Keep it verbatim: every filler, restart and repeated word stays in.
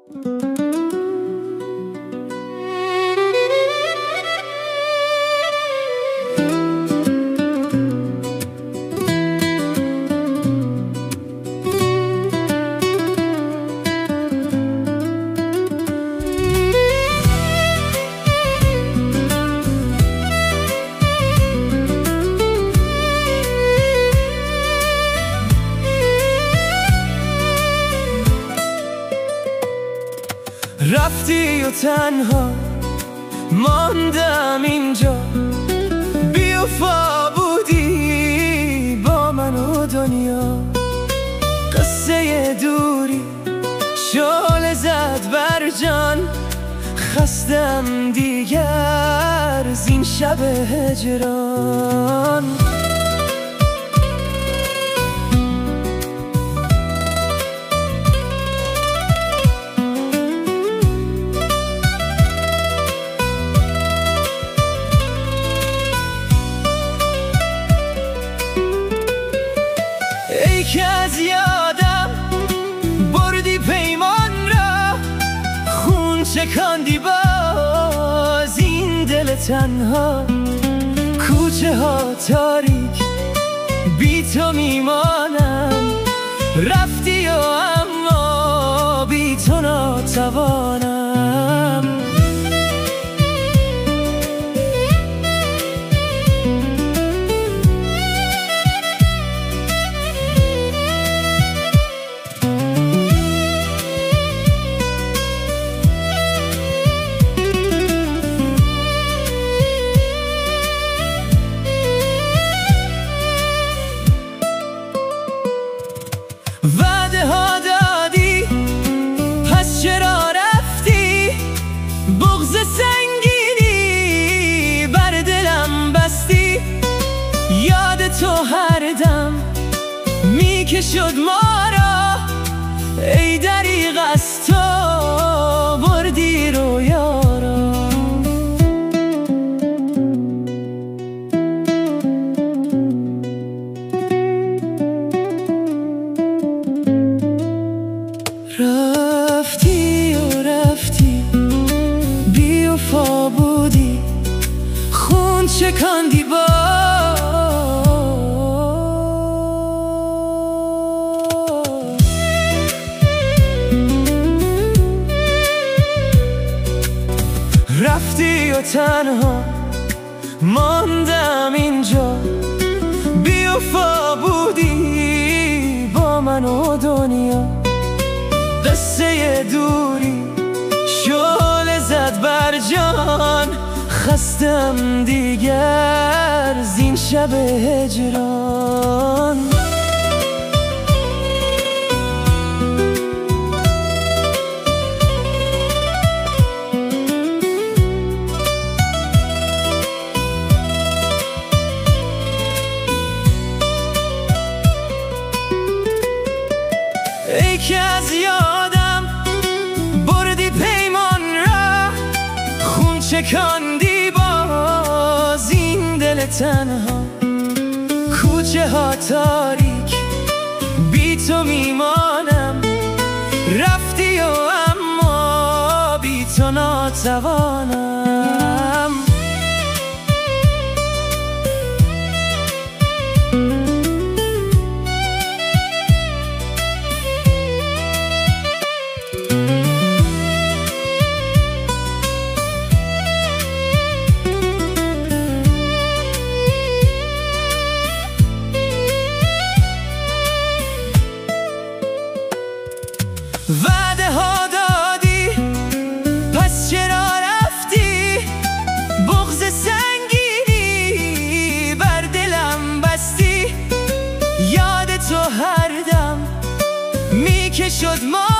رفتی و تنها ماندم اینجا، بی‌وفا بودی با من و دنیا. قصه دوری شعله زد بر جان، خستم دیگر زین شب هجران. ای که از یادم بردی پیمان را، خون چکاندی باز این دل تنها. کوچه ها تاریک بی تو میمانم، رفتی و اما بی تو ناتوانم. وعده ها دادی پس چرا رفتی، بغض سنگینی بر دلم بستی. یاد تو هر دم میکشد ما را، ای دریغ از تو بردی رویا را. رفتی و رفتی بی‌وفا بودی، خون چکاندی باز. رفتی و تنها ماندم اینجا، بی‌وفا بودی با من و دنیا. قصه دوری شعله زد بر جان، خستم دیگر زین شب هجران. ای که از یادم بردی پیمان را، خون چکاندی باز این دل تنها. کوچه ها تاریک بی تو میمانم، رفتی و اما بی تو ناتوانم. وعده ها دادی پس چرا رفتی، بغض سنگینی بر دلم بستی. یاد تو هر دم میکشد ما